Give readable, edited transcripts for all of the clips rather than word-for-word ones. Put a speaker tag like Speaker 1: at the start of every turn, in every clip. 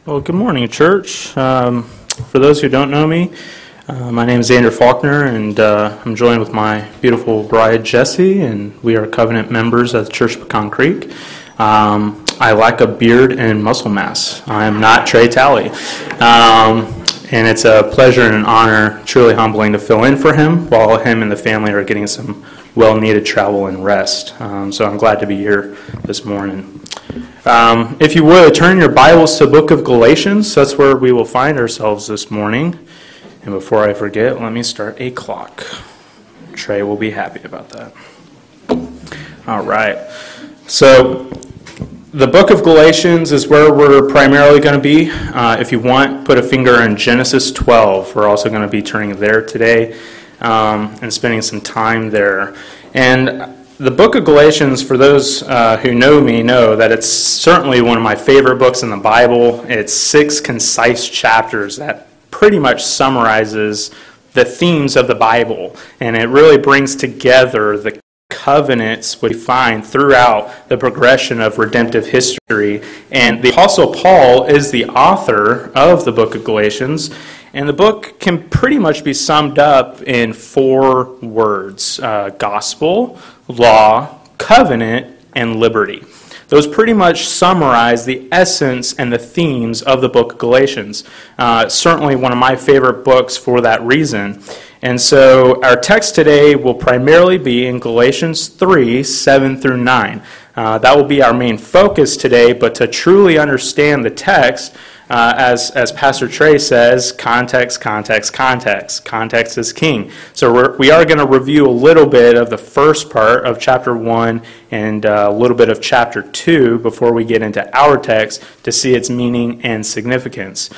Speaker 1: Well, good morning, church. For those who don't know me, my name is Andrew Faulkner, and I'm joined with my beautiful bride, Jessie, and we are covenant members at the Church of Pecan Creek. I lack a beard and muscle mass. I am not Trey Talley. And it's a pleasure and an honor, truly humbling, to fill in for him while him and the family are getting some well-needed travel and rest. So I'm glad to be here this morning. If you would, turn your Bibles to the book of Galatians. That's where we will find ourselves this morning. And before I forget, let me start a clock. Trey will be happy about that. All right. So the book of Galatians is where we're primarily going to be. If you want, put a finger in Genesis 12. We're also going to be turning there today and spending some time there. And the book of Galatians, for those who know me, know that it's certainly one of my favorite books in the Bible. It's 6 concise chapters that pretty much summarizes the themes of the Bible. And it really brings together the covenants we find throughout the progression of redemptive history. And the Apostle Paul is the author of the book of Galatians. And the book can pretty much be summed up in 4 words: gospel, law, covenant, and liberty. Those pretty much summarize the essence and the themes of the book of Galatians. Certainly one of my favorite books for that reason. And so our text today will primarily be in Galatians 3, 7 through 9. That will be our main focus today, but to truly understand the text, as Pastor Trey says, context, context, context. Context is king. So we are going to review a little bit of the first part of chapter 1 and a little bit of chapter 2 before we get into our text to see its meaning and significance.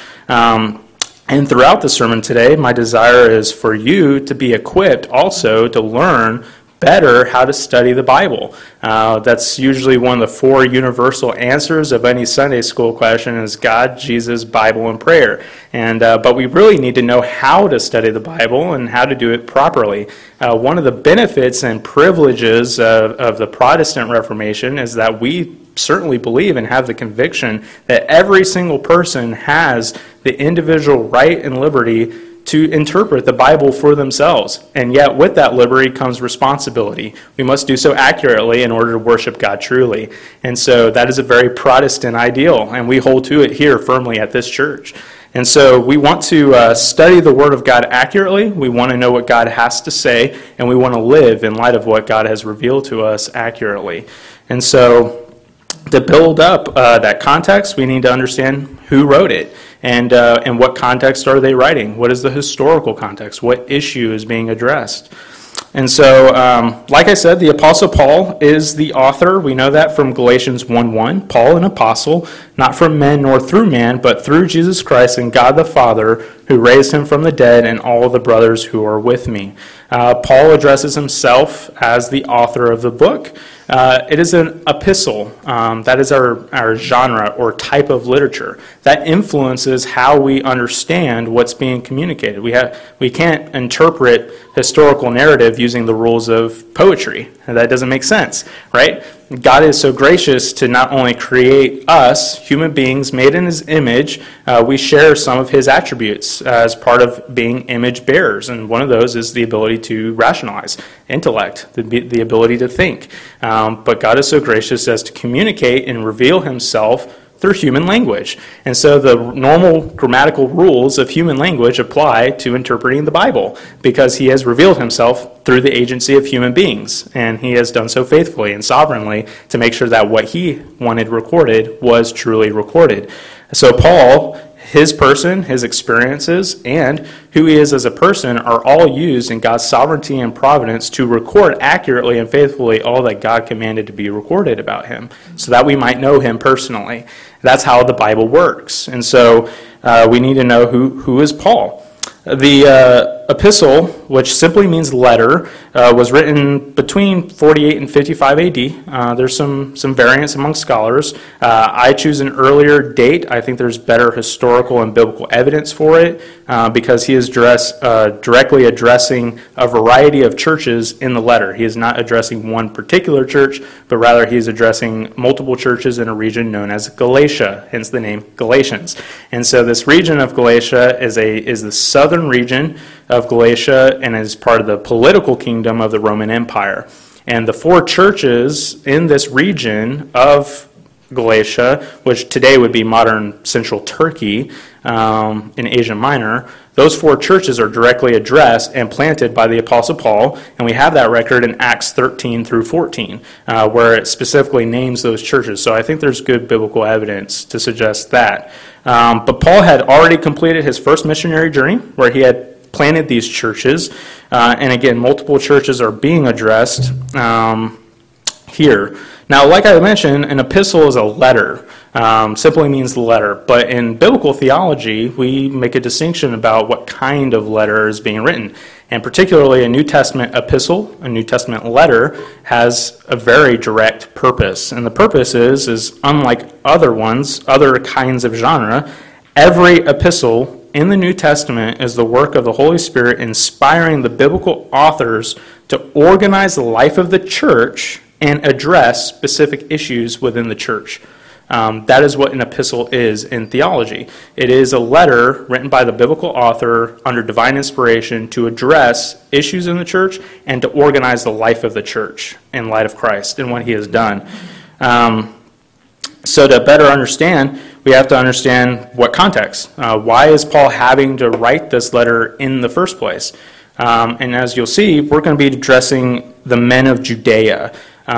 Speaker 1: And throughout the sermon today, my desire is for you to be equipped also to learn better how to study the Bible. That's usually one of the 4 universal answers of any Sunday school question is God, Jesus, Bible, and prayer. And but we really need to know how to study the Bible and how to do it properly. One of the benefits and privileges of the Protestant Reformation is that we certainly believe and have the conviction that every single person has the individual right and liberty to interpret the Bible for themselves. And yet with that liberty comes responsibility. We must do so accurately in order to worship God truly. And so that is a very Protestant ideal, and we hold to it here firmly at this church. And so we want to study the Word of God accurately. We want to know what God has to say, and we want to live in light of what God has revealed to us accurately. And so to build up that context, we need to understand who wrote it. And what context are they writing? What is the historical context? What issue is being addressed? And so, like I said, the Apostle Paul is the author. We know that from Galatians 1:1. Paul, an apostle, not from men nor through man, but through Jesus Christ and God the Father, who raised him from the dead, and all the brothers who are with me. Paul addresses himself as the author of the book. It is an epistle. That is our genre or type of literature. That influences how we understand what's being communicated. We can't interpret historical narrative using the rules of poetry. That doesn't make sense, right? God is so gracious to not only create us, human beings made in his image, we share some of his attributes as part of being image bearers. And one of those is the ability to rationalize, intellect, the ability to think. But God is so gracious as to communicate and reveal himself through human language. And so the normal grammatical rules of human language apply to interpreting the Bible because he has revealed himself through the agency of human beings. And he has done so faithfully and sovereignly to make sure that what he wanted recorded was truly recorded. So Paul, his person, his experiences, and who he is as a person are all used in God's sovereignty and providence to record accurately and faithfully all that God commanded to be recorded about him, so that we might know him personally. That's how the Bible works. And so we need to know who is Paul. The epistle which simply means letter, was written between 48 and 55 AD. There's some variance among scholars. I choose an earlier date. I think there's better historical and biblical evidence for it because he is directly addressing a variety of churches in the letter. He is not addressing one particular church, but rather he is addressing multiple churches in a region known as Galatia, hence the name Galatians. And so this region of Galatia is the southern region of Galatia and is part of the political kingdom of the Roman Empire. And the four churches in this region of Galatia, which today would be modern central Turkey in Asia Minor, those four churches are directly addressed and planted by the Apostle Paul, and we have that record in Acts 13 through 14, where it specifically names those churches. So I think there's good biblical evidence to suggest that. But Paul had already completed his first missionary journey, where he had planted these churches, and again, multiple churches are being addressed here. Now, like I mentioned, an epistle is a letter. Simply means letter. But in biblical theology, we make a distinction about what kind of letter is being written. And particularly a New Testament epistle, a New Testament letter, has a very direct purpose. And the purpose is unlike other kinds of genre, every epistle in the New Testament is the work of the Holy Spirit inspiring the biblical authors to organize the life of the church and address specific issues within the church. That is what an epistle is in theology. It is a letter written by the biblical author under divine inspiration to address issues in the church and to organize the life of the church in light of Christ and what he has done. So to better understand, we have to understand what context. Why is Paul having to write this letter in the first place? And as you'll see, we're going to be addressing the men of Judea.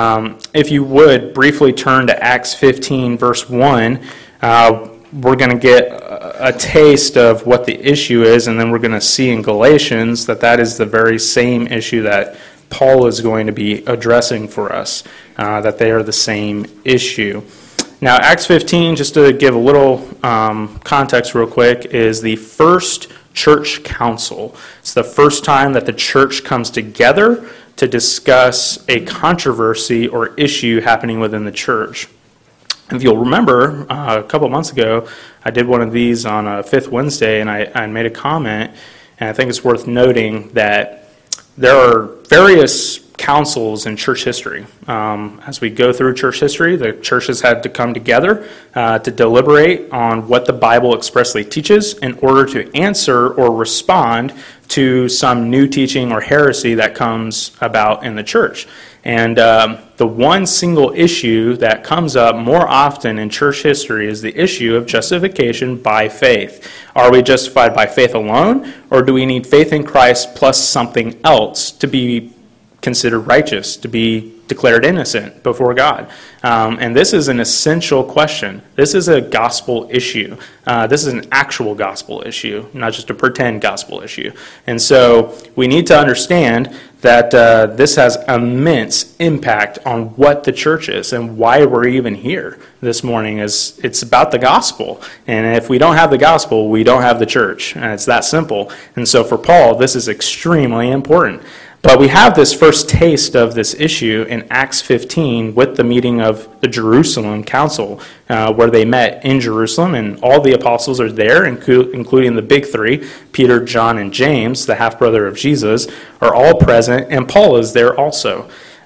Speaker 1: If you would briefly turn to Acts 15, verse 1, we're going to get a taste of what the issue is, and then we're going to see in Galatians that is the very same issue that Paul is going to be addressing for us, that they are the same issue. Now, Acts 15, just to give a little context real quick, is the first church council. It's the first time that the church comes together to discuss a controversy or issue happening within the church. If you'll remember, a couple months ago, I did one of these on a Fifth Wednesday, and I made a comment, and I think it's worth noting that there are various councils in church history. As we go through church history, the church has had to come together to deliberate on what the Bible expressly teaches in order to answer or respond to some new teaching or heresy that comes about in the church. And the one single issue that comes up more often in church history is the issue of justification by faith. Are we justified by faith alone, or do we need faith in Christ plus something else to be considered righteous, to be declared innocent before God? And this is an essential question. This is a gospel issue. This is an actual gospel issue, not just a pretend gospel issue. And so we need to understand that this has immense impact on what the church is and why we're even here this morning. It's about the gospel. And if we don't have the gospel, we don't have the church. And it's that simple. And so for Paul, this is extremely important. But we have this first taste of this issue in Acts 15 with the meeting of the Jerusalem Council, where they met in Jerusalem, and all the apostles are there, including the big three, Peter, John, and James, the half-brother of Jesus, are all present, and Paul is there also.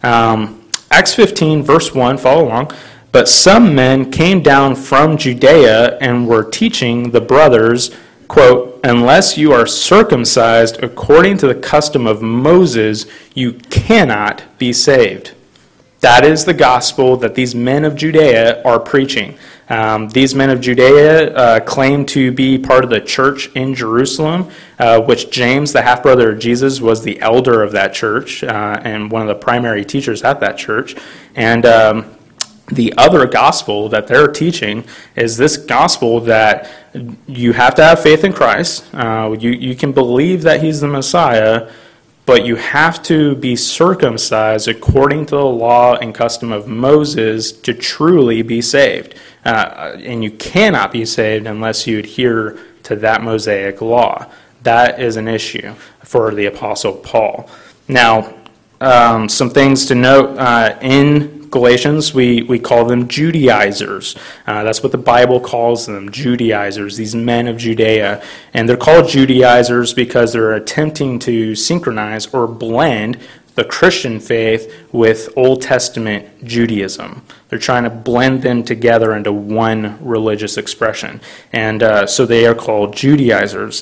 Speaker 1: Acts 15, verse 1, follow along. But some men came down from Judea and were teaching the brothers, quote, unless you are circumcised according to the custom of Moses, you cannot be saved. That is the gospel that these men of Judea are preaching. These men of Judea claim to be part of the church in Jerusalem, which James, the half-brother of Jesus, was the elder of that church and one of the primary teachers at that church. And the other gospel that they're teaching is this gospel that you have to have faith in Christ. You can believe that he's the Messiah, but you have to be circumcised according to the law and custom of Moses to truly be saved. And you cannot be saved unless you adhere to that Mosaic law. that is an issue for the Apostle Paul. Now, some things to note in Galatians, we call them Judaizers. That's what the Bible calls them, Judaizers, these men of Judea. And they're called Judaizers because they're attempting to synchronize or blend the Christian faith with Old Testament Judaism. They're trying to blend them together into one religious expression. And so they are called Judaizers.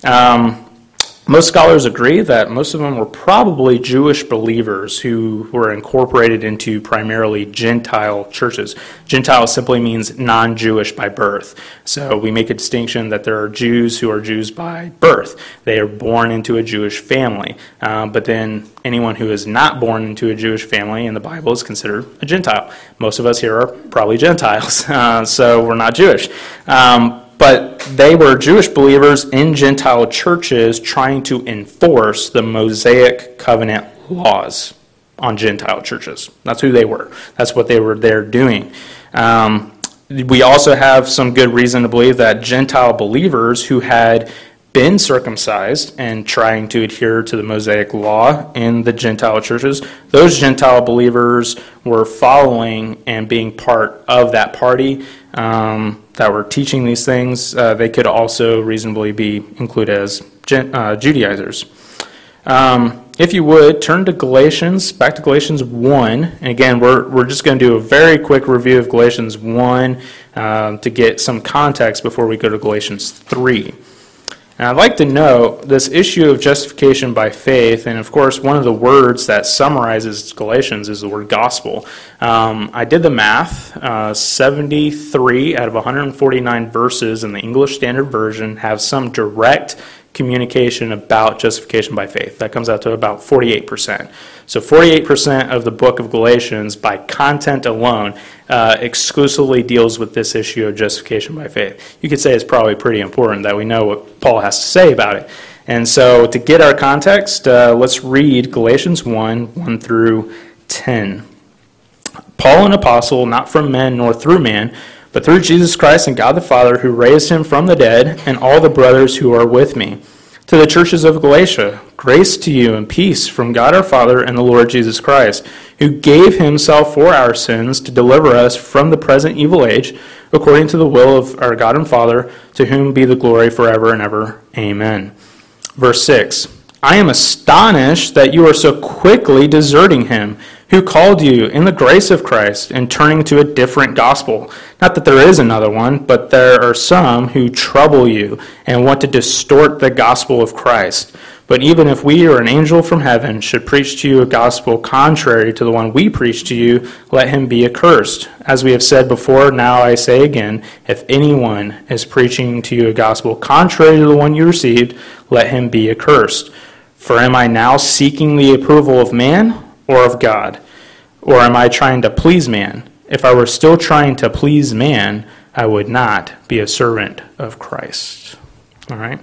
Speaker 1: Most scholars agree that most of them were probably Jewish believers who were incorporated into primarily Gentile churches. Gentile simply means non-Jewish by birth. So we make a distinction that there are Jews who are Jews by birth. They are born into a Jewish family. But then anyone who is not born into a Jewish family in the Bible is considered a Gentile. Most of us here are probably Gentiles, so we're not Jewish. But they were Jewish believers in Gentile churches trying to enforce the Mosaic covenant laws on Gentile churches. That's who they were. That's what they were there doing. We also have some good reason to believe that Gentile believers who had been circumcised and trying to adhere to the Mosaic law in the Gentile churches, those Gentile believers were following and being part of that party that were teaching these things. They could also reasonably be included as Judaizers. If you would, turn to back to Galatians 1. And again, we're just going to do a very quick review of Galatians 1 to get some context before we go to Galatians 3. And I'd like to note this issue of justification by faith, and of course one of the words that summarizes Galatians is the word gospel. I did the math. 73 out of 149 verses in the English Standard Version have some direct communication about justification by faith. That comes out to about 48%. So 48% of the book of Galatians, by content alone, exclusively deals with this issue of justification by faith. You could say it's probably pretty important that we know what Paul has to say about it. And so to get our context, let's read Galatians 1 through 10. Paul, an apostle, not from men nor through man, but through Jesus Christ and God the Father, who raised him from the dead, and all the brothers who are with me. To the churches of Galatia, grace to you and peace from God our Father and the Lord Jesus Christ, who gave himself for our sins to deliver us from the present evil age, according to the will of our God and Father, to whom be the glory forever and ever. Amen. Verse 6, I am astonished that you are so quickly deserting him who called you in the grace of Christ and turning to a different gospel. Not that there is another one, but there are some who trouble you and want to distort the gospel of Christ. But even if we or an angel from heaven should preach to you a gospel contrary to the one we preach to you, let him be accursed. As we have said before, now I say again, if anyone is preaching to you a gospel contrary to the one you received, let him be accursed. For am I now seeking the approval of man or of God? Or am I trying to please man? If I were still trying to please man, I would not be a servant of Christ. All right.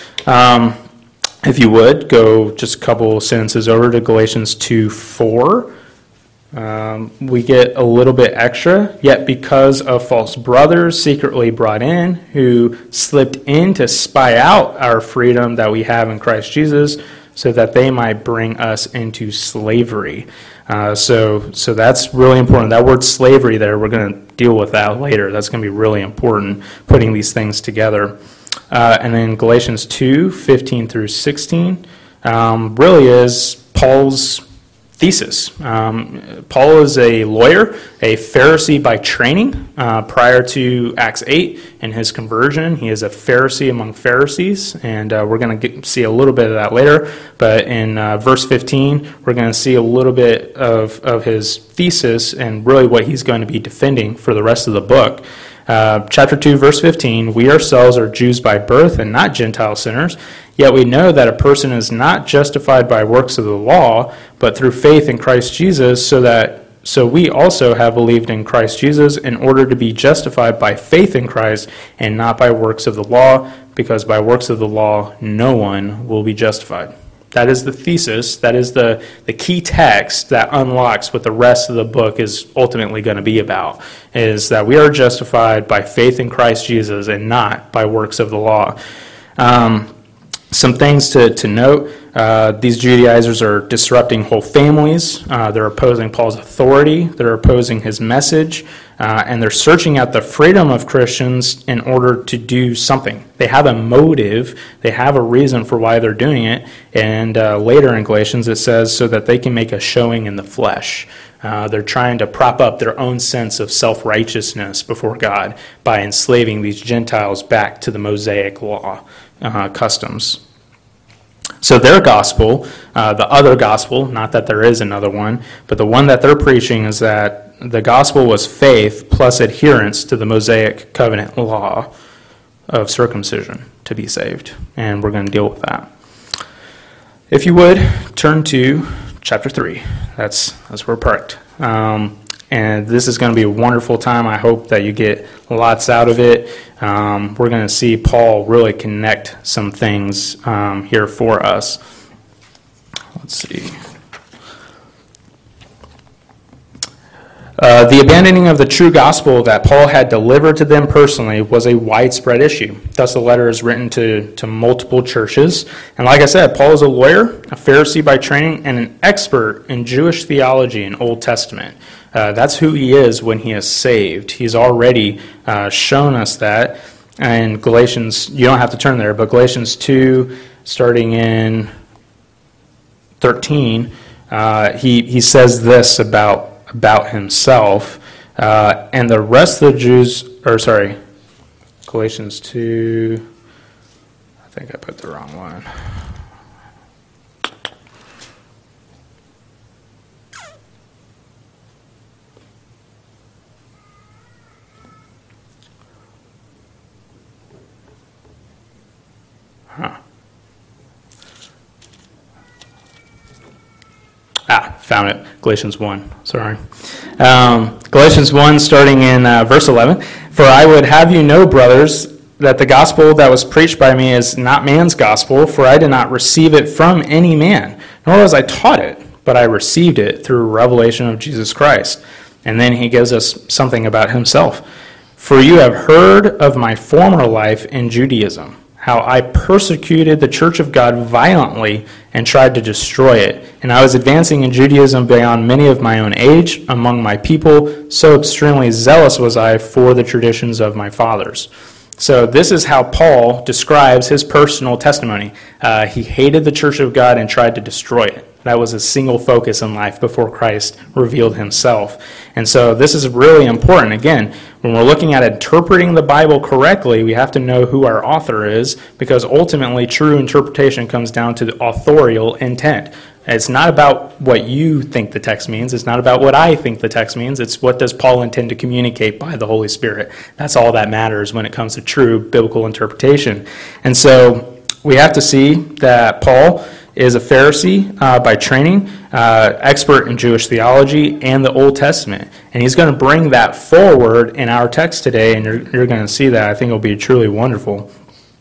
Speaker 1: If you would, go just a couple sentences over to Galatians 2:4. We get a little bit extra. Yet because of false brothers secretly brought in, who slipped in to spy out our freedom that we have in Christ Jesus, so that they might bring us into slavery. So that's really important. That word slavery there, we're going to deal with that later. That's going to be really important, putting these things together. And then Galatians 2:15 through 16 really is Paul's thesis. Paul is a lawyer, a Pharisee by training. Prior to Acts 8 and his conversion, he is a Pharisee among Pharisees, and we're going to see a little bit of that later. But in verse 15, we're going to see a little bit of his thesis and really what he's going to be defending for the rest of the book. Chapter 2, verse 15, we ourselves are Jews by birth and not Gentile sinners, yet we know that a person is not justified by works of the law, but through faith in Christ Jesus, so we also have believed in Christ Jesus in order to be justified by faith in Christ and not by works of the law, because by works of the law no one will be justified. That is the thesis. That is the key text that unlocks what the rest of the book is ultimately going to be about, is that we are justified by faith in Christ Jesus and not by works of the law. Some things to note, these Judaizers are disrupting whole families, they're opposing Paul's authority, they're opposing his message, and they're searching out the freedom of Christians in order to do something. They have a motive, they have a reason for why they're doing it, and later in Galatians it says so that they can make a showing in the flesh. They're trying to prop up their own sense of self-righteousness before God by enslaving these Gentiles back to the Mosaic law customs. So their gospel, the other gospel, not that there is another one, but the one that they're preaching is that the gospel was faith plus adherence to the Mosaic covenant law of circumcision to be saved. And we're going to deal with that. If you would, turn to chapter 3. That's where we're parked. And this is going to be a wonderful time. I hope that you get lots out of it. We're going to see Paul really connect some things here for us. Let's see. The abandoning of the true gospel that Paul had delivered to them personally was a widespread issue. Thus, the letter is written to multiple churches. And like I said, Paul is a lawyer, a Pharisee by training, and an expert in Jewish theology and Old Testament. That's who he is when he is saved. He's already shown us that. And Galatians, you don't have to turn there, but Galatians 2, starting in 13, he says this about himself. And the rest of the Jews, Galatians 2, I think I put the wrong one. Found it. Galatians 1. Sorry. Galatians 1, starting in verse 11. For I would have you know, brothers, that the gospel that was preached by me is not man's gospel, for I did not receive it from any man, nor was I taught it, but I received it through revelation of Jesus Christ. And then he gives us something about himself. For you have heard of my former life in Judaism, how I persecuted the church of God violently and tried to destroy it. And I was advancing in Judaism beyond many of my own age among my people, so extremely zealous was I for the traditions of my fathers. So this is how Paul describes his personal testimony. He hated the church of God and tried to destroy it. That was his single focus in life before Christ revealed himself. And so this is really important. Again, when we're looking at interpreting the Bible correctly, we have to know who our author is, because ultimately true interpretation comes down to the authorial intent. It's not about what you think the text means. It's not about what I think the text means. It's what does Paul intend to communicate by the Holy Spirit. That's all that matters when it comes to true biblical interpretation. And so we have to see that Paul is a Pharisee by training, expert in Jewish theology and the Old Testament. And he's going to bring that forward in our text today, and you're going to see that. I think it'll be truly wonderful.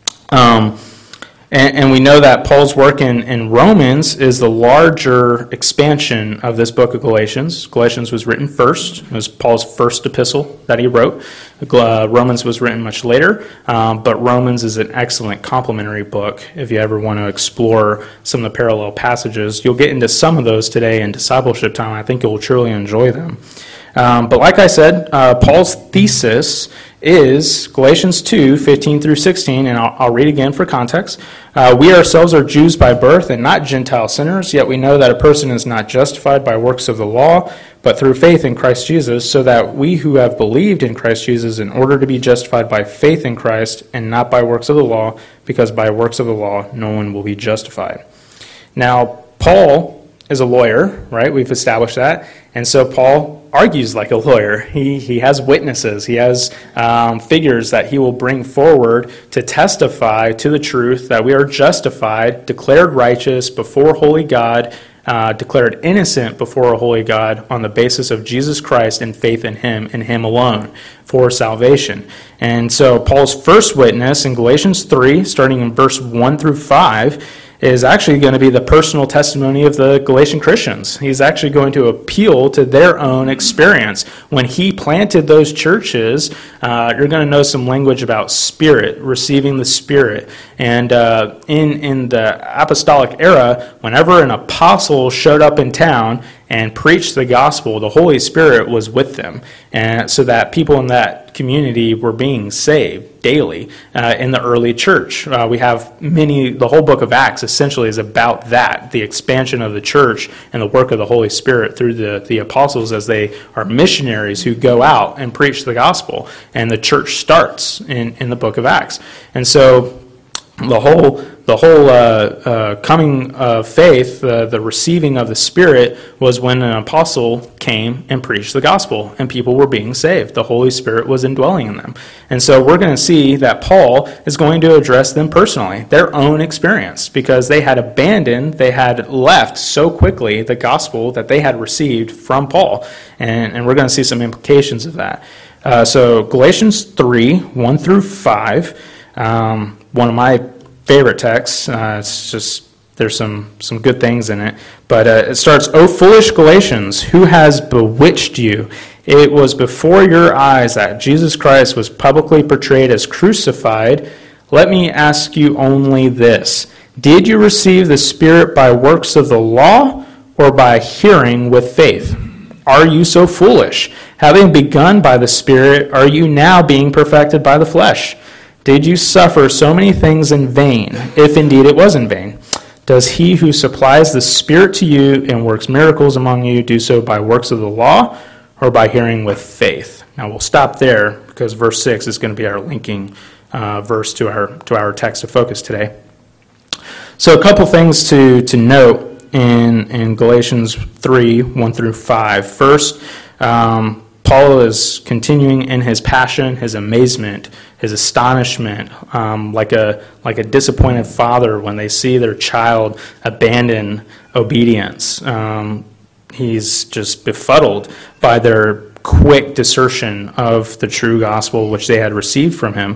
Speaker 1: And we know that Paul's work in Romans is the larger expansion of this book of Galatians. Galatians was written first. It was Paul's first epistle that he wrote. Romans was written much later, but Romans is an excellent complementary book if you ever want to explore some of the parallel passages. You'll get into some of those today in discipleship time. I think you'll truly enjoy them. But like I said, Paul's thesis is Galatians 2, 15 through 16, and I'll read again for context. We ourselves are Jews by birth and not Gentile sinners, yet we know that a person is not justified by works of the law, but through faith in Christ Jesus, so that we who have believed in Christ Jesus in order to be justified by faith in Christ and not by works of the law, because by works of the law no one will be justified. Now, Paul is a lawyer, right? We've established that. And so Paul argues like a lawyer. He has witnesses. He has figures that he will bring forward to testify to the truth that we are justified, declared righteous before holy God, declared innocent before a holy God on the basis of Jesus Christ and faith in Him alone for salvation. And so Paul's first witness in Galatians 3, starting in verse 1 through 5, is actually going to be the personal testimony of the Galatian Christians. He's actually going to appeal to their own experience. When he planted those churches, you're going to know some language about Spirit, receiving the Spirit. And in the apostolic era, whenever an apostle showed up in town and preached the gospel, the Holy Spirit was with them, and so that people in that community were being saved daily in the early church. We have the whole book of Acts essentially is about that, the expansion of the church and the work of the Holy Spirit through the apostles as they are missionaries who go out and preach the gospel, and the church starts in the book of Acts. And so the whole coming of faith, the receiving of the Spirit, was when an apostle came and preached the gospel, and people were being saved. The Holy Spirit was indwelling in them. And so we're going to see that Paul is going to address them personally, their own experience, because they had left so quickly the gospel that they had received from Paul. And we're going to see some implications of that. So Galatians 3, 1 through 5, one of my favorite texts. It's just, there's some good things in it. But it starts, "O foolish Galatians, who has bewitched you? It was before your eyes that Jesus Christ was publicly portrayed as crucified. Let me ask you only this. Did you receive the Spirit by works of the law or by hearing with faith? Are you so foolish? Having begun by the Spirit, are you now being perfected by the flesh? Did you suffer so many things in vain, if indeed it was in vain? Does he who supplies the Spirit to you and works miracles among you do so by works of the law or by hearing with faith?" Now we'll stop there because verse 6 is going to be our linking verse to our text of focus today. So a couple things to note in Galatians 3, 1 through 5. First, Paul is continuing in his passion, his amazement, his astonishment, like a disappointed father when they see their child abandon obedience. He's just befuddled by their quick desertion of the true gospel which they had received from him.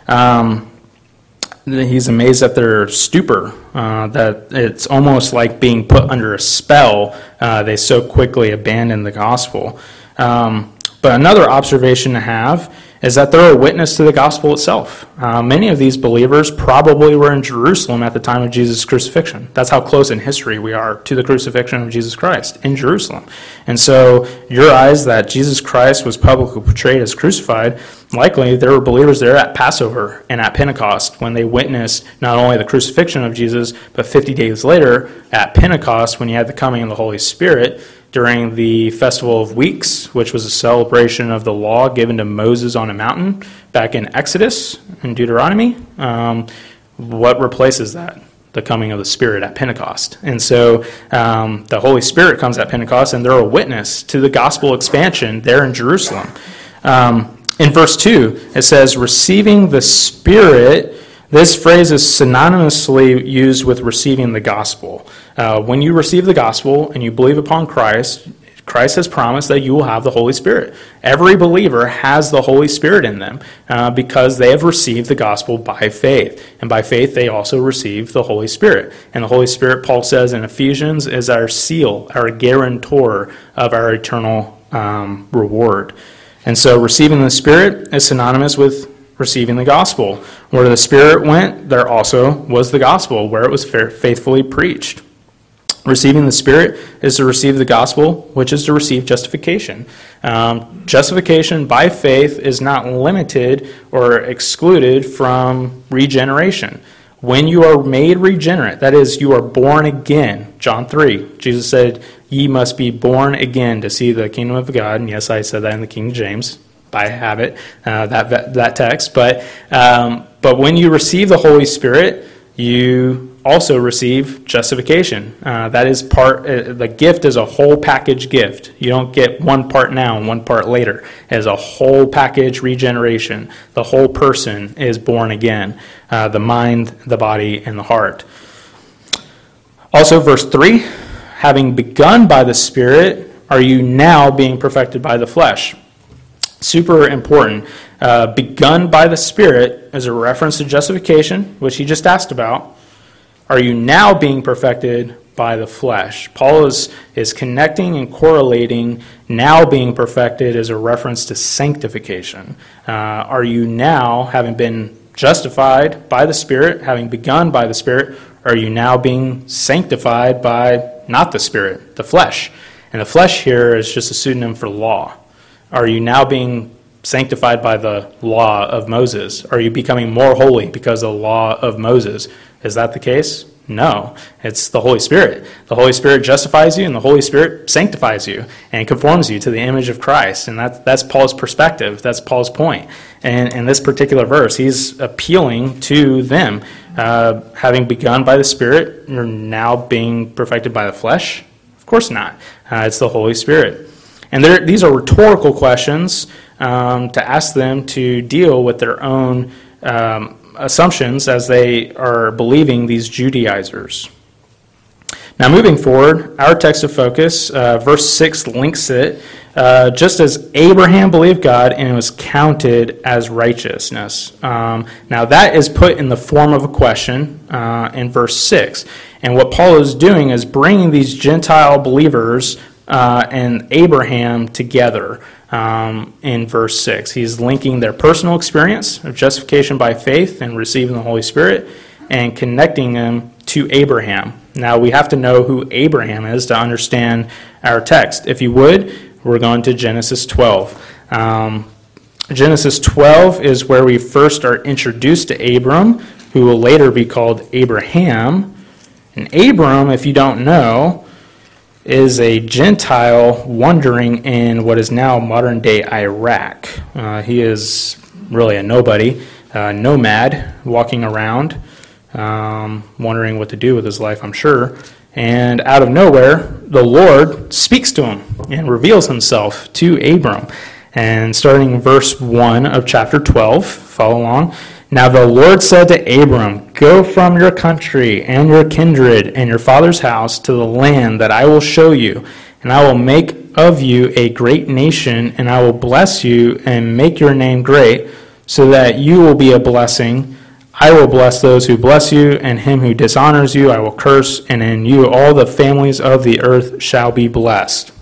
Speaker 1: He's amazed at their stupor, that it's almost like being put under a spell. They so quickly abandon the gospel. But another observation to have is that they're a witness to the gospel itself. Many of these believers probably were in Jerusalem at the time of Jesus' crucifixion. That's how close in history we are to the crucifixion of Jesus Christ, in Jerusalem. And so your eyes that Jesus Christ was publicly portrayed as crucified, likely there were believers there at Passover and at Pentecost when they witnessed not only the crucifixion of Jesus, but 50 days later at Pentecost when you had the coming of the Holy Spirit, during the Festival of Weeks, which was a celebration of the law given to Moses on a mountain back in Exodus and Deuteronomy. What replaces that? The coming of the Spirit at Pentecost. And so the Holy Spirit comes at Pentecost, and they're a witness to the gospel expansion there in Jerusalem. In verse 2, it says, "Receiving the Spirit." This phrase is synonymously used with receiving the gospel. When you receive the gospel and you believe upon Christ, Christ has promised that you will have the Holy Spirit. Every believer has the Holy Spirit in them because they have received the gospel by faith. And by faith, they also receive the Holy Spirit. And the Holy Spirit, Paul says in Ephesians, is our seal, our guarantor of our eternal reward. And so receiving the Spirit is synonymous with receiving the gospel. Where the Spirit went, there also was the gospel, where it was faithfully preached. Receiving the Spirit is to receive the gospel, which is to receive justification. Justification by faith is not limited or excluded from regeneration. When you are made regenerate, that is, you are born again. John 3, Jesus said, "Ye must be born again to see the kingdom of God." And yes, I said that in the King James by habit, that text. But when you receive the Holy Spirit, you also receive justification. That is the gift is a whole package gift. You don't get one part now and one part later. It is a whole package regeneration. The whole person is born again. The mind, the body, and the heart. Also, verse 3, "Having begun by the Spirit, are you now being perfected by the flesh?" Super important. Begun by the Spirit is a reference to justification, which he just asked about. are you now being perfected by the flesh? Paul is connecting and correlating now being perfected as a reference to sanctification. Are you now, having been justified by the Spirit, having begun by the Spirit, are you now being sanctified by not the Spirit, the flesh? And the flesh here is just a pseudonym for law. Are you now being sanctified by the law of Moses? Are you becoming more holy because of the law of Moses? Is that the case? No. It's the Holy Spirit. The Holy Spirit justifies you, and the Holy Spirit sanctifies you and conforms you to the image of Christ. And that's Paul's perspective. That's Paul's point. And in this particular verse, he's appealing to them. Having begun by the Spirit, you're now being perfected by the flesh? Of course not. It's the Holy Spirit. And these are rhetorical questions to ask them to deal with their own assumptions as they are believing these Judaizers. Now, moving forward, our text of focus, verse 6 links it, just as Abraham believed God and it was counted as righteousness. Now, that is put in the form of a question in verse 6. And what Paul is doing is bringing these Gentile believers and Abraham together in verse 6. He's linking their personal experience of justification by faith and receiving the Holy Spirit and connecting them to Abraham. Now, we have to know who Abraham is to understand our text. If you would, we're going to Genesis 12. Genesis 12 is where we first are introduced to Abram, who will later be called Abraham. And Abram, if you don't know, is a Gentile wandering in what is now modern-day Iraq. He is really a nobody, nomad, walking around, wondering what to do with his life, I'm sure. And out of nowhere, the Lord speaks to him and reveals himself to Abram. And starting in verse 1 of chapter 12, follow along. Now the Lord said to Abram, go from your country and your kindred and your father's house to the land that I will show you, and I will make of you a great nation, and I will bless you and make your name great, so that you will be a blessing. I will bless those who bless you, and him who dishonors you I will curse, and in you all the families of the earth shall be blessed.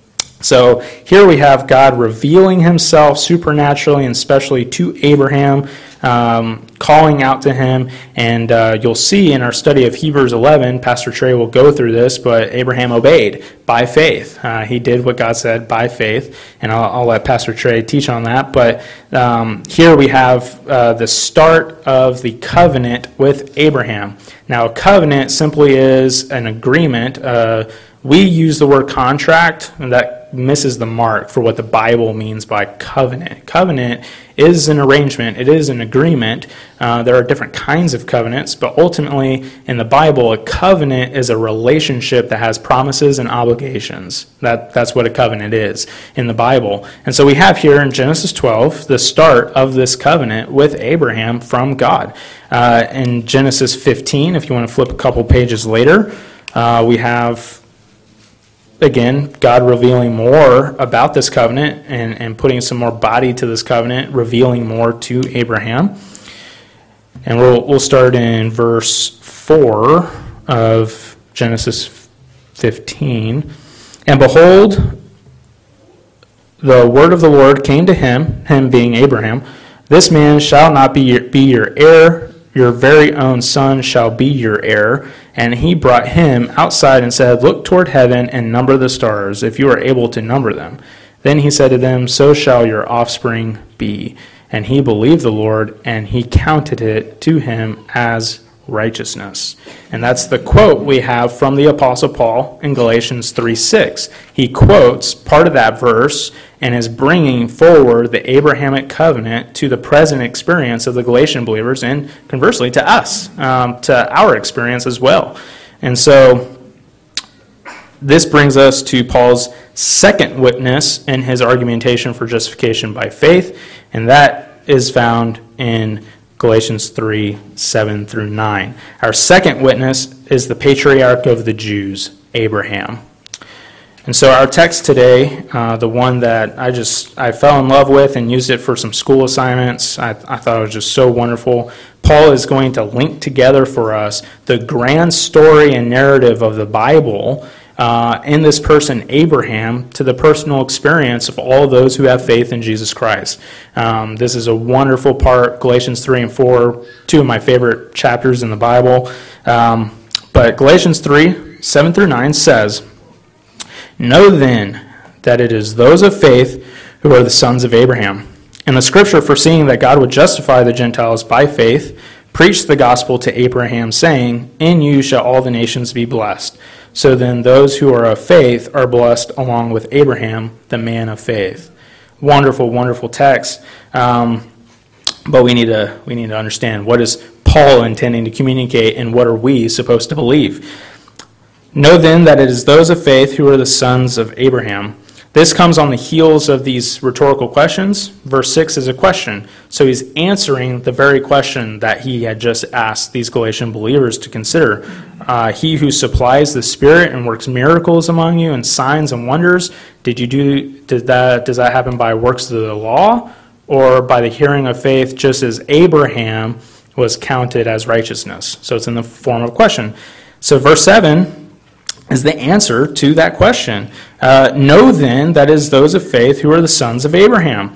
Speaker 1: So here we have God revealing himself supernaturally and specially to Abraham, calling out to him. And you'll see in our study of Hebrews 11, Pastor Trey will go through this, but Abraham obeyed by faith. He did what God said by faith, and I'll let Pastor Trey teach on that. But here we have the start of the covenant with Abraham. Now, a covenant simply is an agreement. We use the word contract, and that misses the mark for what the Bible means by covenant. Covenant is an arrangement. It is an agreement. There are different kinds of covenants, but ultimately in the Bible, a covenant is a relationship that has promises and obligations. That's what a covenant is in the Bible. And so we have here in Genesis 12 the start of this covenant with Abraham from God. In Genesis 15, if you want to flip a couple pages later, we have, again, God revealing more about this covenant and putting some more body to this covenant, revealing more to Abraham. And we'll start in verse 4 of Genesis 15. And behold, the word of the Lord came to him being Abraham, this man shall not be your heir, your very own son shall be your heir. And he brought him outside and said, look toward heaven and number the stars, if you are able to number them. Then he said to them, so shall your offspring be. And he believed the Lord, and he counted it to him as righteousness. And that's the quote we have from the Apostle Paul in Galatians 3:6. He quotes part of that verse and is bringing forward the Abrahamic covenant to the present experience of the Galatian believers, and conversely to us, to our experience as well. And so this brings us to Paul's second witness in his argumentation for justification by faith, and that is found in Galatians 3:7 through 9. Our second witness is the patriarch of the Jews, Abraham. And so our text today, the one that I fell in love with and used it for some school assignments, I thought it was just so wonderful. Paul is going to link together for us the grand story and narrative of the Bible in this person, Abraham, to the personal experience of all those who have faith in Jesus Christ. This is a wonderful part, Galatians 3 and 4, two of my favorite chapters in the Bible. But Galatians 3, 7 through 9 says, "Know then that it is those of faith who are the sons of Abraham. And the scripture, foreseeing that God would justify the Gentiles by faith, preached the gospel to Abraham, saying, In you shall all the nations be blessed. So then those who are of faith are blessed along with Abraham, the man of faith." Wonderful, wonderful text. But we need to understand, what is Paul intending to communicate, and what are we supposed to believe? "Know then that it is those of faith who are the sons of Abraham." This comes on the heels of these rhetorical questions. Verse 6 is a question. So he's answering the very question that he had just asked these Galatian believers to consider. He who supplies the Spirit and works miracles among you and signs and wonders, does that happen by works of the law or by the hearing of faith, just as Abraham was counted as righteousness? So it's in the form of a question. So verse 7 is the answer to that question. "Know then that is those of faith who are the sons of Abraham."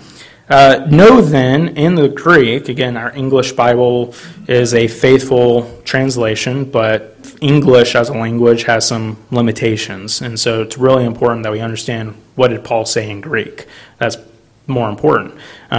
Speaker 1: Know then, in the Greek, again, our English Bible is a faithful translation, but English as a language has some limitations. And so it's really important that we understand, what did Paul say in Greek? That's more important.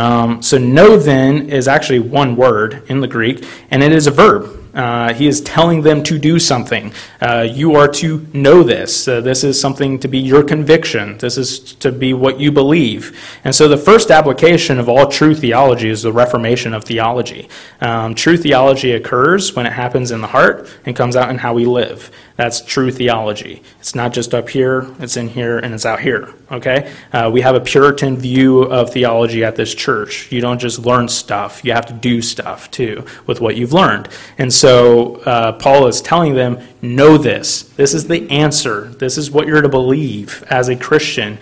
Speaker 1: So know then is actually one word in the Greek, and it is a verb. He is telling them to do something. You are to know this. This is something to be your conviction. This is to be what you believe. And so the first application of all true theology is the reformation of theology. True theology occurs when it happens in the heart and comes out in how we live. That's true theology. It's not just up here, it's in here, and it's out here. Okay? We have a Puritan view of theology at this church. You don't just learn stuff. You have to do stuff, too, with what you've learned. And so Paul is telling them, know this. This is the answer. This is what you're to believe as a Christian.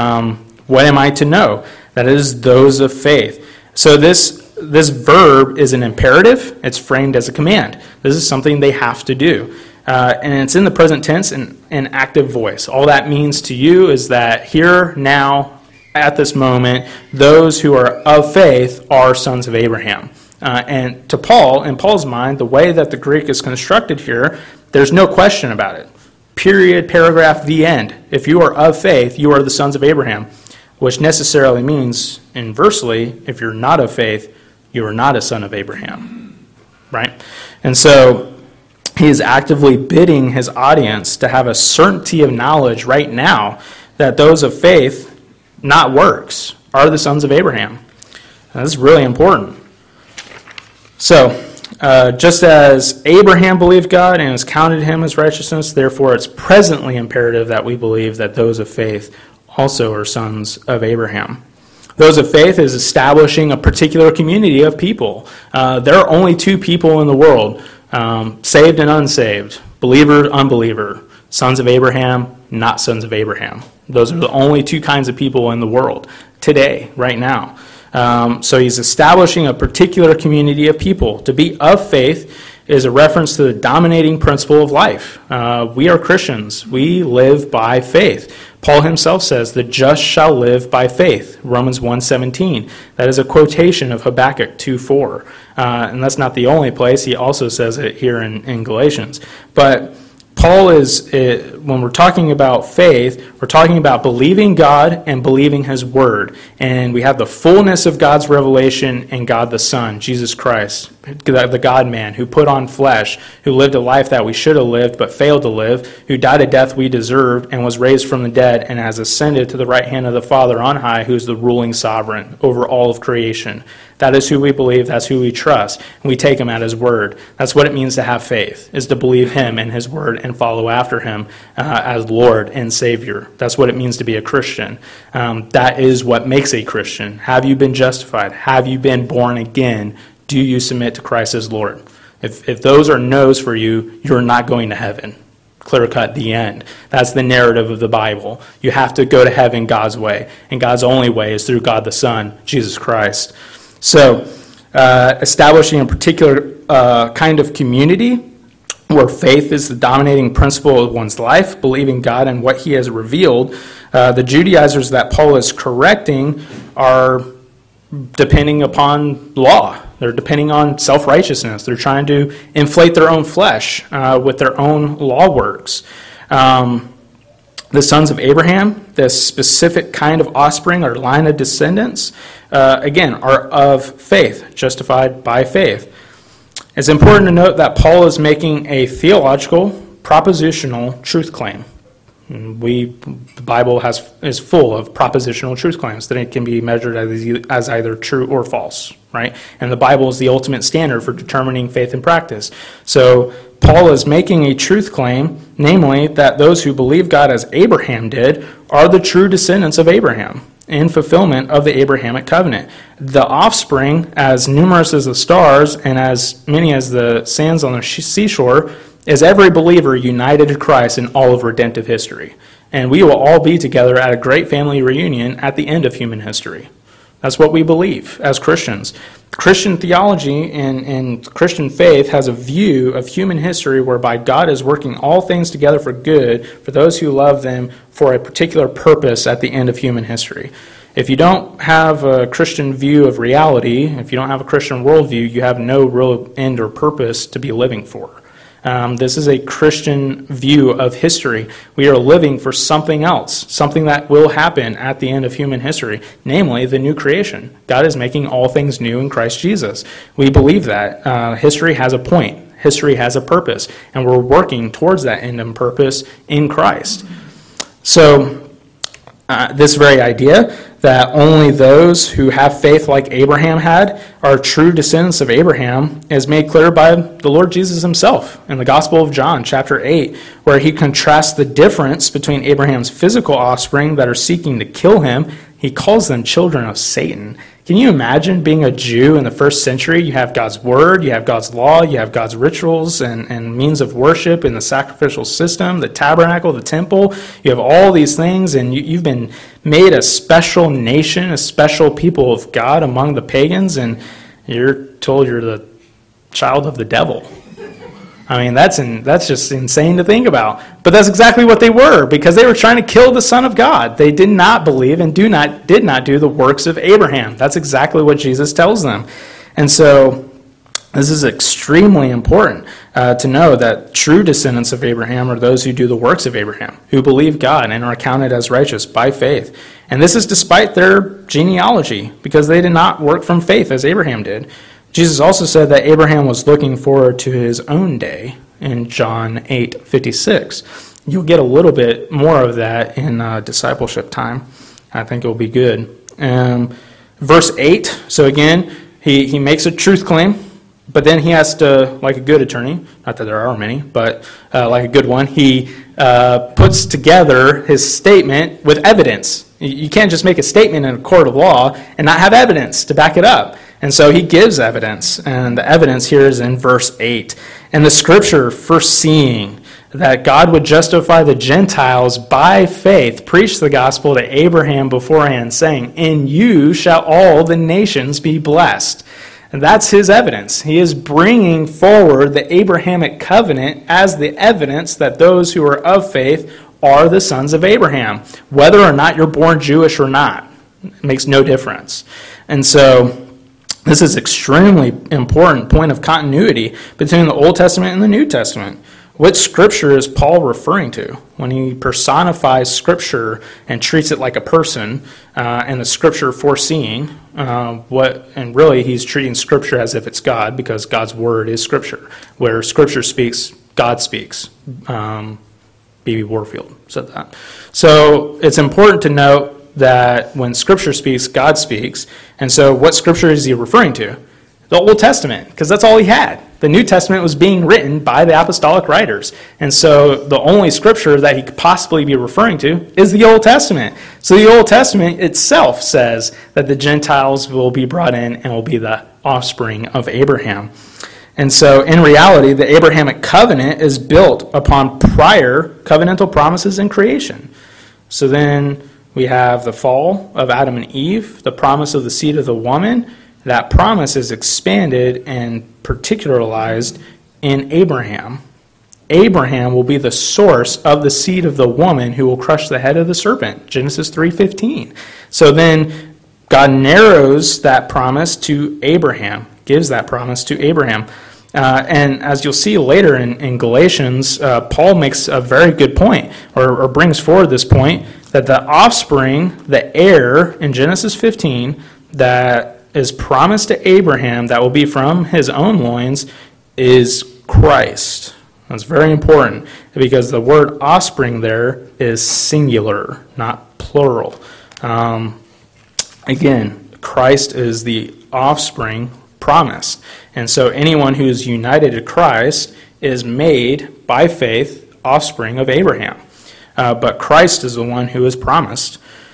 Speaker 1: What am I to know? That is those of faith. So this verb is an imperative. It's framed as a command. This is something they have to do. And it's in the present tense and active voice. All that means to you is that here, now, at this moment, those who are of faith are sons of Abraham. And to Paul, in Paul's mind, the way that the Greek is constructed here, there's no question about it. Period, paragraph, the end. If you are of faith, you are the sons of Abraham, which necessarily means, inversely, if you're not of faith, you are not a son of Abraham. Right? And so he is actively bidding his audience to have a certainty of knowledge right now that those of faith, not works, are the sons of Abraham. Now, this is really important. So, just as Abraham believed God and has counted him as righteousness, therefore it's presently imperative that we believe that those of faith also are sons of Abraham. Those of faith is establishing a particular community of people. There are only two people in the world, saved and unsaved, believer, unbeliever, sons of Abraham, not sons of Abraham. Those are the only two kinds of people in the world today, right now. So he's establishing a particular community of people. To be of faith is a reference to the dominating principle of life. We are Christians. We live by faith. Paul himself says, "The just shall live by faith," Romans 1:17. That is a quotation of Habakkuk 2:4. And that's not the only place. He also says it here in Galatians. But Paul when we're talking about faith, we're talking about believing God and believing His Word. And we have the fullness of God's revelation in God the Son, Jesus Christ, the God-man, who put on flesh, who lived a life that we should have lived but failed to live, who died a death we deserved and was raised from the dead and has ascended to the right hand of the Father on high, who is the ruling sovereign over all of creation. That is who we believe. That's who we trust. And we take Him at His word. That's what it means to have faith, is to believe Him and His word and follow after Him as Lord and Savior. That's what it means to be a Christian. That is what makes a Christian. Have you been justified? Have you been born again? Do you submit to Christ as Lord? If those are no's for you, you're not going to heaven. Clear cut, the end. That's the narrative of the Bible. You have to go to heaven God's way. And God's only way is through God the Son, Jesus Christ. So,
Speaker 2: establishing a particular kind of community where faith is the dominating principle of one's life, believing God and what he has revealed. The Judaizers that Paul is correcting are depending upon law. They're depending on self-righteousness. They're trying to inflate their own flesh with their own law works. The sons of Abraham, this specific kind of offspring or line of descendants, again, are of faith, justified by faith. It's important to note that Paul is making a theological, propositional truth claim. The Bible is full of propositional truth claims that it can be measured as either true or false, right? And the Bible is the ultimate standard for determining faith and practice. So Paul is making a truth claim, namely that those who believe God as Abraham did are the true descendants of Abraham in fulfillment of the Abrahamic covenant. The offspring, as numerous as the stars and as many as the sands on the seashore, is every believer united to Christ in all of redemptive history. And we will all be together at a great family reunion at the end of human history. That's what we believe as Christians. Christian theology and Christian faith has a view of human history whereby God is working all things together for good for those who love them for a particular purpose at the end of human history. If you don't have a Christian view of reality, if you don't have a Christian worldview, you have no real end or purpose to be living for. This is a Christian view of history. We are living for something else, something that will happen at the end of human history, namely the new creation. God is making all things new in Christ Jesus. We believe that. History has a point. History has a purpose, and we're working towards that end and purpose in Christ. So, this very idea that only those who have faith like Abraham had are true descendants of Abraham is made clear by the Lord Jesus himself in the Gospel of John, chapter 8, where he contrasts the difference between Abraham's physical offspring that are seeking to kill him. He calls them children of Satan. Can you imagine being a Jew in the first century? You have God's word, you have God's law, you have God's rituals and means of worship in the sacrificial system, the tabernacle, the temple. You have all these things, and you've been made a special nation, a special people of God among the pagans, and you're told you're the child of the devil. I mean, that's just insane to think about. But that's exactly what they were, because they were trying to kill the Son of God. They did not believe and did not do the works of Abraham. That's exactly what Jesus tells them. And so this is extremely important to know that true descendants of Abraham are those who do the works of Abraham, who believe God and are counted as righteous by faith. And this is despite their genealogy, because they did not work from faith as Abraham did. Jesus also said that Abraham was looking forward to his own day in John 8:56. You'll get a little bit more of that in discipleship time. I think it will be good. Verse 8, so again, he makes a truth claim, but then he has to, like a good attorney, not that there are many, but like a good one, he puts together his statement with evidence. You can't just make a statement in a court of law and not have evidence to back it up. And so he gives evidence, and the evidence here is in verse 8. And the scripture, foreseeing that God would justify the Gentiles by faith, preached the gospel to Abraham beforehand, saying, "In you shall all the nations be blessed." And that's his evidence. He is bringing forward the Abrahamic covenant as the evidence that those who are of faith are the sons of Abraham, whether or not you're born Jewish or not. It makes no difference. And so this is extremely important point of continuity between the Old Testament and the New Testament. What scripture is Paul referring to when he personifies scripture and treats it like a person, and the scripture foreseeing and really he's treating scripture as if it's God, because God's word is scripture. Where scripture speaks, God speaks. B.B. Warfield said that. So it's important to note that when Scripture speaks, God speaks. And so what Scripture is he referring to? The Old Testament, because that's all he had. The New Testament was being written by the apostolic writers. And so the only Scripture that he could possibly be referring to is the Old Testament. So the Old Testament itself says that the Gentiles will be brought in and will be the offspring of Abraham. And so in reality, the Abrahamic covenant is built upon prior covenantal promises in creation. So then we have the fall of Adam and Eve, the promise of the seed of the woman, that promise is expanded and particularized in Abraham. Abraham will be the source of the seed of the woman who will crush the head of the serpent, Genesis 3:15. So then God narrows that promise to Abraham, gives that promise to Abraham. And as you'll see later in Galatians, Paul makes a very good point, or brings forward this point, that the offspring, the heir in Genesis 15, that is promised to Abraham, that will be from his own loins, is Christ. That's very important, because the word offspring there is singular, not plural. Again, Christ is the offspring promised. And so anyone who is united to Christ is made, by faith, offspring of Abraham. But Christ is the one who is promised.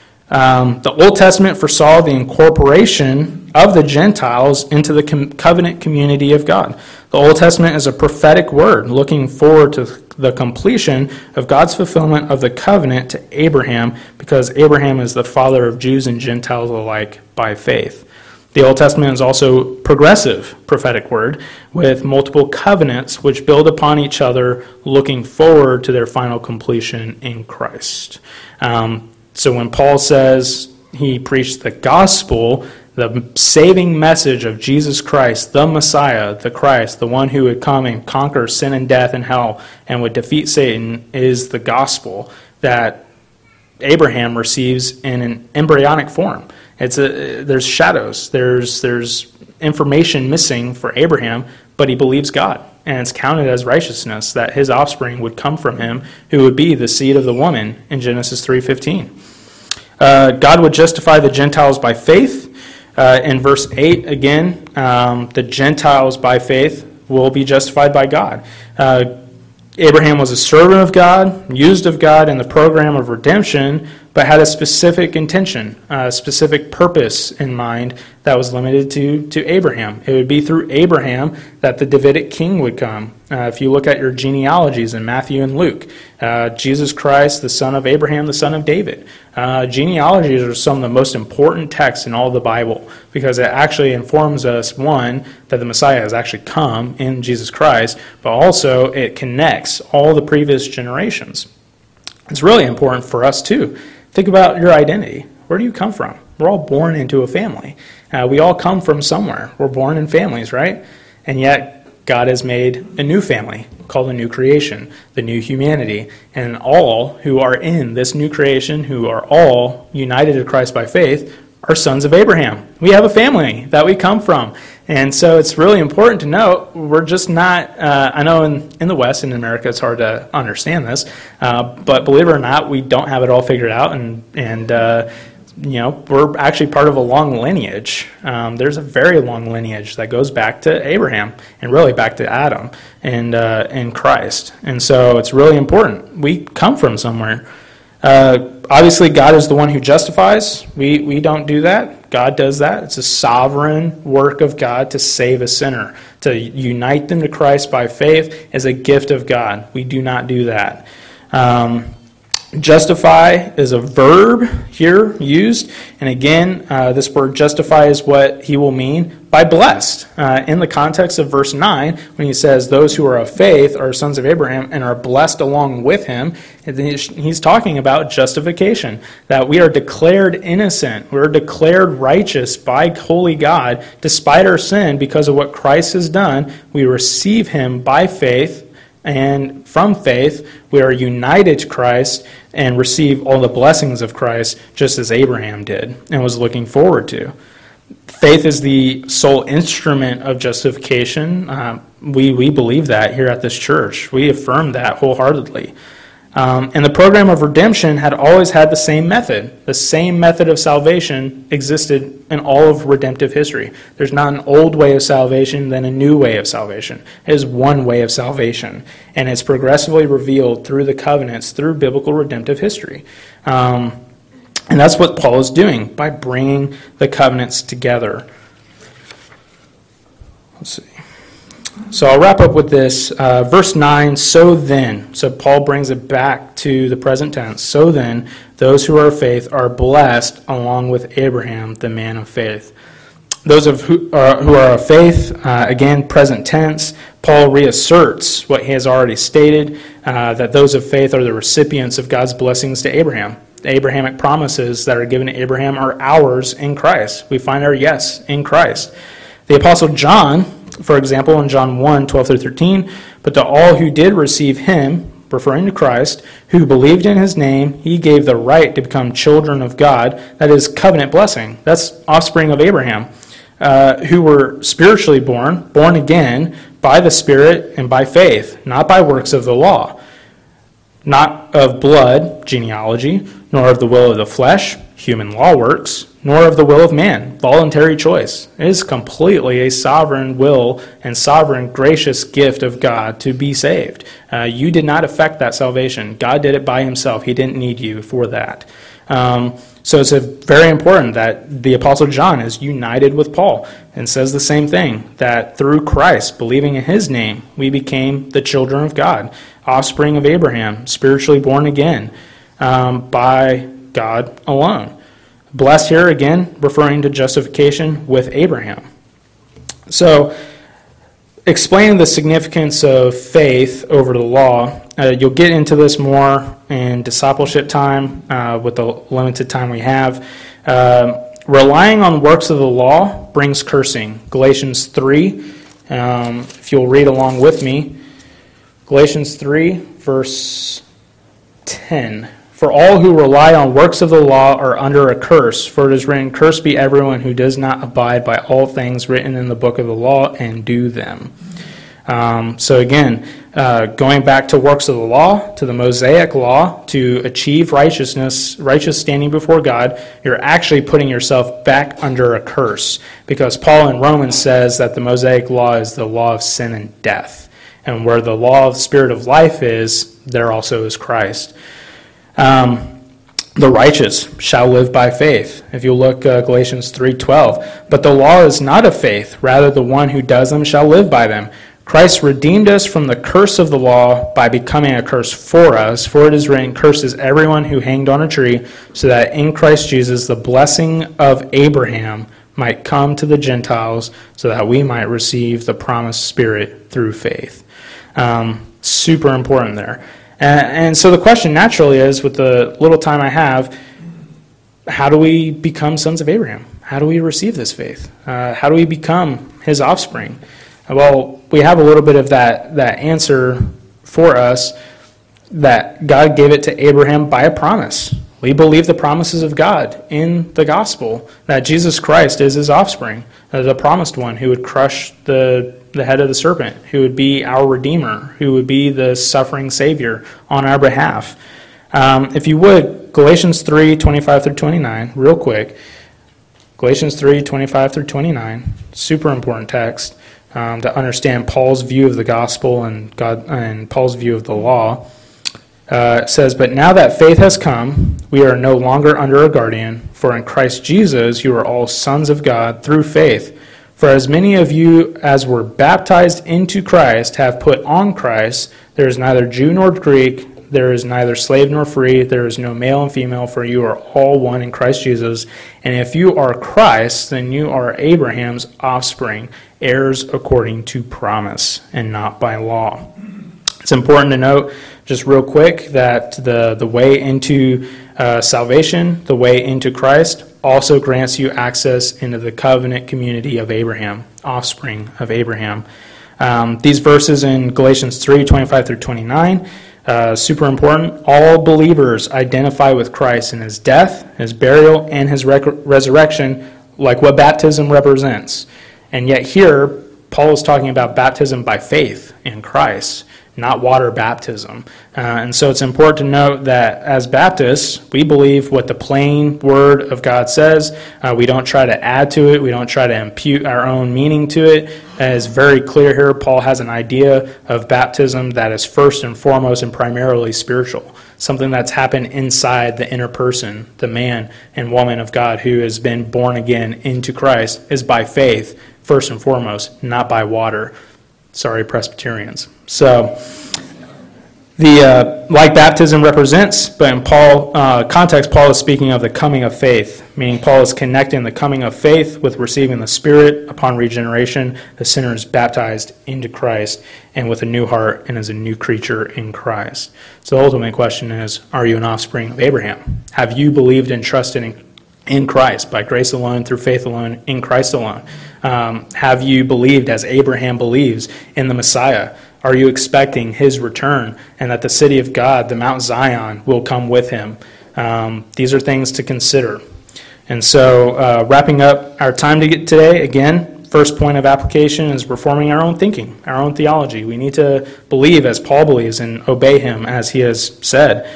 Speaker 2: The Old Testament foresaw the incorporation of the Gentiles into the covenant community of God. The Old Testament is a prophetic word looking forward to the completion of God's fulfillment of the covenant to Abraham, because Abraham is the father of Jews and Gentiles alike by faith. The Old Testament is also progressive prophetic word with multiple covenants which build upon each other, looking forward to their final completion in Christ. So when Paul says he preached the gospel, the saving message of Jesus Christ, the Messiah, the Christ, the one who would come and conquer sin and death and hell and would defeat Satan, is the gospel that Abraham receives in an embryonic form. There's shadows, there's information missing for Abraham, but he believes God, and it's counted as righteousness that his offspring would come from him, who would be the seed of the woman in Genesis 3:15. God would justify the Gentiles by faith. In verse 8, again, the Gentiles by faith will be justified by God. Abraham was a servant of God, used of God in the program of redemption, but had a specific intention, a specific purpose in mind that was limited to Abraham. It would be through Abraham that the Davidic king would come. If you look at your genealogies in Matthew and Luke, Jesus Christ, the son of Abraham, the son of David. Genealogies are some of the most important texts in all the Bible, because it actually informs us, one, that the Messiah has actually come in Jesus Christ, but also it connects all the previous generations. It's really important for us too. Think about your identity. Where do you come from? We're all born into a family. We all come from somewhere. We're born in families, right? And yet God has made a new family called the new creation, the new humanity. And all who are in this new creation, who are all united to Christ by faith, are sons of Abraham. We have a family that we come from. And so it's really important to note, we're just not, I know in the West, in America, it's hard to understand this, but believe it or not, we don't have it all figured out, and we're actually part of a long lineage. There's a very long lineage that goes back to Abraham, and really back to Adam, and in Christ. And so it's really important. We come from somewhere. Obviously, God is the one who justifies. We don't do that. God does that. It's a sovereign work of God to save a sinner. To unite them to Christ by faith is a gift of God. We do not do that. Justify is a verb here used. And again, this word justify is what he will mean by blessed. In the context of verse 9, when he says, those who are of faith are sons of Abraham and are blessed along with him, he's talking about justification, that we are declared innocent. We're declared righteous by holy God despite our sin because of what Christ has done. We receive him by faith. And from faith, we are united to Christ and receive all the blessings of Christ, just as Abraham did and was looking forward to. Faith is the sole instrument of justification. We believe that here at this church. We affirm that wholeheartedly. And the program of redemption had always had the same method. The same method of salvation existed in all of redemptive history. There's not an old way of salvation, then a new way of salvation. It is one way of salvation. And it's progressively revealed through the covenants, through biblical redemptive history. And that's what Paul is doing by bringing the covenants together. Let's see. So I'll wrap up with this. Verse 9, so then. So Paul brings it back to the present tense. So then, those who are of faith are blessed along with Abraham, the man of faith. Those who are of faith, again, present tense, Paul reasserts what he has already stated, that those of faith are the recipients of God's blessings to Abraham. The Abrahamic promises that are given to Abraham are ours in Christ. We find our yes in Christ. The Apostle John, for example, in John 1, 12 through 13, but to all who did receive him, referring to Christ, who believed in his name, he gave the right to become children of God. That is covenant blessing. That's offspring of Abraham, who were spiritually born again by the Spirit and by faith, not by works of the law, not of blood, genealogy, nor of the will of the flesh, human law works, nor of the will of man, voluntary choice. It is completely a sovereign will and sovereign gracious gift of God to be saved. You did not affect that salvation. God did it by himself. He didn't need you for that. So it's very important that the Apostle John is united with Paul and says the same thing, that through Christ, believing in his name, we became the children of God, offspring of Abraham, spiritually born again by God alone. Blessed here, again, referring to justification with Abraham. So, explaining the significance of faith over the law, you'll get into this more in discipleship time with the limited time we have. Relying on works of the law brings cursing. Galatians 3, if you'll read along with me. Galatians 3, verse 10. For all who rely on works of the law are under a curse, for it is written, cursed be everyone who does not abide by all things written in the book of the law and do them. So again, going back to works of the law, to the Mosaic law, to achieve righteous standing before God, you're actually putting yourself back under a curse. Because Paul in Romans says that the Mosaic law is the law of sin and death. And where the law of the Spirit of life is, there also is Christ. The righteous shall live by faith. If you look Galatians 3:12, but the law is not of faith, rather the one who does them shall live by them. Christ redeemed us from the curse of the law by becoming a curse for us, for it is written, cursed is everyone who hanged on a tree, so that in Christ Jesus the blessing of Abraham might come to the Gentiles, so that we might receive the promised Spirit through faith. Super important there. And so the question naturally is, with the little time I have, how do we become sons of Abraham? How do we receive this faith? How do we become his offspring? Well, we have a little bit of that answer for us, that God gave it to Abraham by a promise. We believe the promises of God in the gospel, that Jesus Christ is his offspring, the promised one who would crush the head of the serpent, who would be our Redeemer, who would be the suffering Savior on our behalf. If you would, Galatians 3, 25 through 29, real quick. Galatians 3, 25 through 29, super important text to understand Paul's view of the gospel and Paul's view of the law. It says, but now that faith has come, we are no longer under a guardian, for in Christ Jesus you are all sons of God through faith. For as many of you as were baptized into Christ have put on Christ. There is neither Jew nor Greek, there is neither slave nor free, there is no male and female, for you are all one in Christ Jesus. And if you are Christ, then you are Abraham's offspring, heirs according to promise, and not by law. It's important to note, just real quick, that the way into salvation, the way into Christ, also grants you access into the covenant community of Abraham, offspring of Abraham. These verses in Galatians 3, 25 through 29, super important. All believers identify with Christ in his death, his burial, and his resurrection, like what baptism represents. And yet here, Paul is talking about baptism by faith in Christ, not water baptism. And so it's important to note that as Baptists, we believe what the plain word of God says. We don't try to add to it. We don't try to impute our own meaning to it. It's very clear here, Paul has an idea of baptism that is first and foremost and primarily spiritual, something that's happened inside the inner person, the man and woman of God who has been born again into Christ, is by faith, first and foremost, not by water. Sorry, Presbyterians. So, Like baptism represents, but in context, Paul is speaking of the coming of faith, meaning Paul is connecting the coming of faith with receiving the Spirit upon regeneration. The sinner is baptized into Christ and with a new heart and as a new creature in Christ. So the ultimate question is, are you an offspring of Abraham? Have you believed and trusted in Christ, by grace alone, through faith alone, in Christ alone? Have you believed as Abraham believes in the Messiah? Are you expecting his return and that the city of God, the Mount Zion, will come with him? These are things to consider. And so wrapping up our time today, again, first point of application is reforming our own thinking, our own theology. We need to believe as Paul believes and obey him as he has said.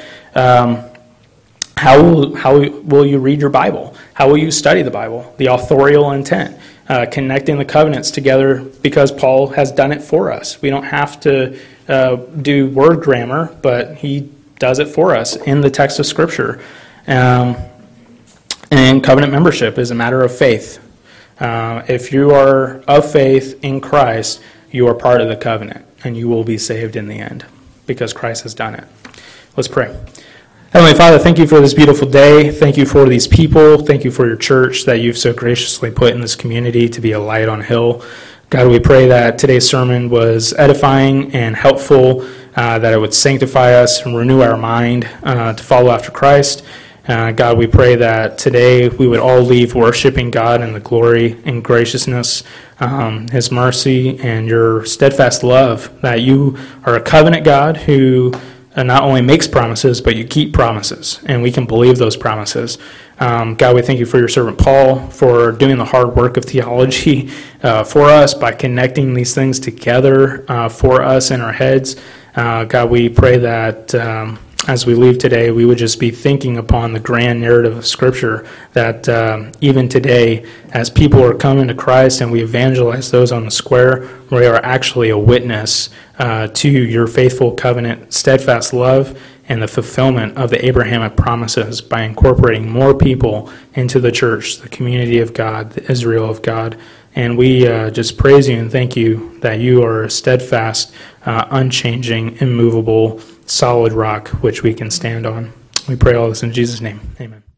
Speaker 2: How will you read your Bible? How will you study the Bible? The authorial intent. Connecting the covenants together because Paul has done it for us. We don't have to do word grammar, but he does it for us in the text of Scripture. And covenant membership is a matter of faith. If you are of faith in Christ, you are part of the covenant, and you will be saved in the end because Christ has done it. Let's pray. Heavenly Father, thank you for this beautiful day. Thank you for these people. Thank you for your church that you've so graciously put in this community to be a light on a hill. God, we pray that today's sermon was edifying and helpful, that it would sanctify us and renew our mind to follow after Christ. God, we pray that today we would all leave worshiping God in the glory and graciousness, His mercy, and your steadfast love, that you are a covenant God who not only makes promises, but you keep promises, and we can believe those promises. God, we thank you for your servant Paul, for doing the hard work of theology for us by connecting these things together for us in our heads. God, we pray that as we leave today, we would just be thinking upon the grand narrative of Scripture, that even today, as people are coming to Christ and we evangelize those on the square, we are actually a witness to your faithful covenant, steadfast love, and the fulfillment of the Abrahamic promises by incorporating more people into the church, the community of God, the Israel of God. And we just praise you and thank you that you are a steadfast, unchanging, immovable, solid rock which we can stand on. We pray all this in Jesus' name. Amen.